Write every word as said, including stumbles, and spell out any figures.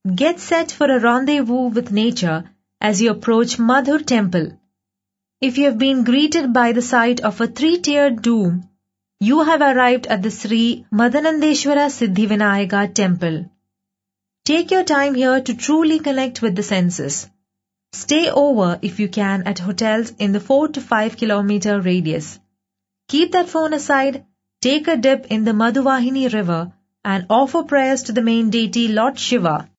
Get set for a rendezvous with nature as you approach Madhur Temple. If you have been greeted by the sight of a three-tiered dome, you have arrived at the Sri Madanandeshwara Siddhivinayaka Temple. Take your time here to truly connect with the senses. Stay over if you can at hotels in the four to five kilometer radius. Keep that phone aside, take a dip in the Madhuvahini river and offer prayers to the main deity Lord Shiva.